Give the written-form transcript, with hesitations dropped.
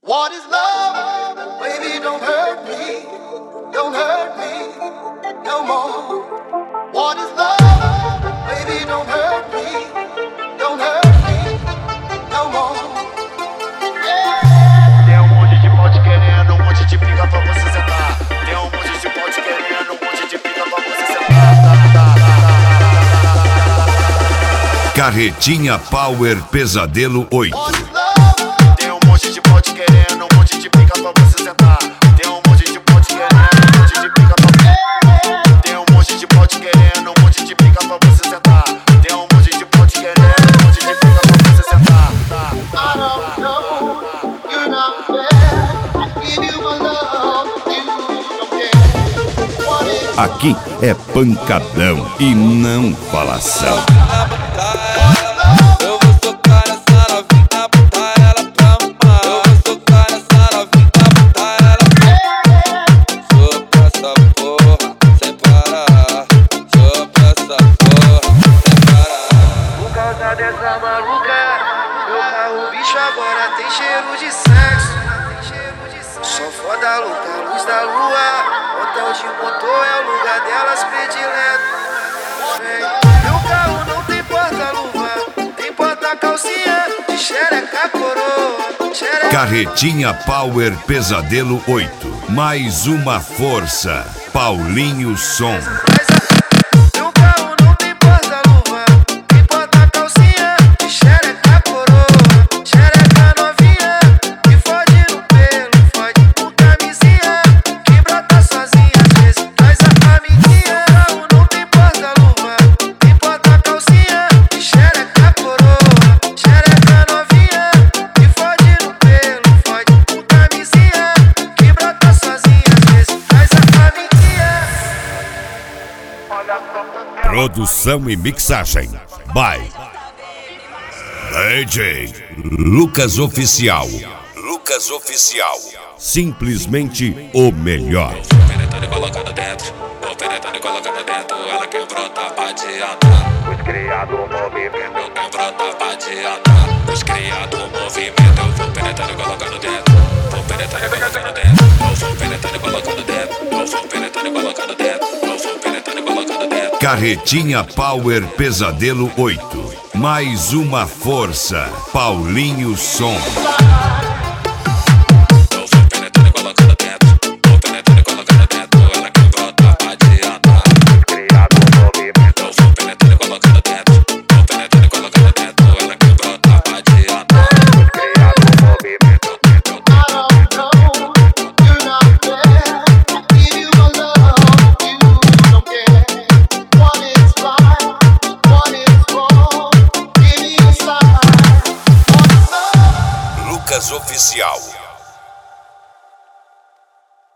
What is love? Baby, don't hurt me. Don't hurt me no more. What is love? Baby, don't hurt me. Don't hurt me no more. Yeah. Tem monte de pote querendo, monte de pica pra você sentar. Tem monte de pote querendo, monte de pica pra você sentar. Carretinha Power Pesadelo 8. Tem monte de pote querendo, monte de pica pra você sentar. Tem monte de pote querendo, monte de pica pra você. Tem monte de pote querendo, monte de pica pra você sentar. Tem monte de pote querendo, monte de pica pra você sentar. I don't know, you're not fair. I give you my love, you don't care. What is Aqui é pancadão e não falação. Eu vou socar essa novinha, botar ela pra mamar. Eu vou socar essa novinha, botar ela pra mamar. Sopra essa porra sem parar. Sopra essa porra sem parar. Por causa dessa maluca, meu carro bicho agora tem cheiro de sexo. Só foda louca, luz da lua. Hotel de motor é o lugar delas predileto. Meu carro não tem porta-luva, tem porta-calcinha de xereca coroa. Carretinha Power Pesadelo 8. Mais uma força. Paulinho Som. Meu carro não tem porta-luva, tem porta-calcinha de xereca coroa. Xereca novinha, que fode no pelo, fode com camisinha, que brota sozinha, às vezes traz a amiguinha. Meu carro não tem porta-luva, tem porta-calcinha de xereca coroa. Xereca novinha, que fode no pelo, fode com camisinha, que brota sozinha, às vezes traz a amiguinha. Produção e mixagem by DJ Lucas Oficial. Lucas Oficial. Simplesmente o melhor. Vou penetrando e colocando dentro. Vou penetrando e colocando dentro. Ela quer brotar pra adiantar. Os criados movimento. Eu quero brotar pra adiantar. Os criados movimento. Eu vou penetrando e colocando dentro. Vou penetrando e colocando dentro. Eu vou penetrando e colocando dentro. Eu vou penetrando e colocando dentro. Eu vou penetrando e colocando dentro. Carretinha Power Pesadelo 8. Mais uma força. Paulinho Som. Eu vou penetrando e colocando dentro. Vou penetrando e colocando dentro. Ela quer brotar pra adiantar. Eu vou penetrando e colocando dentro. Vou penetrando e colocando dentro. Ela quer brotar pra adiantar. I don't know, you're not fair. I give you my love, you don't care. What is right, what is wrong? Give me a sign. What is love? Lucas Oficial.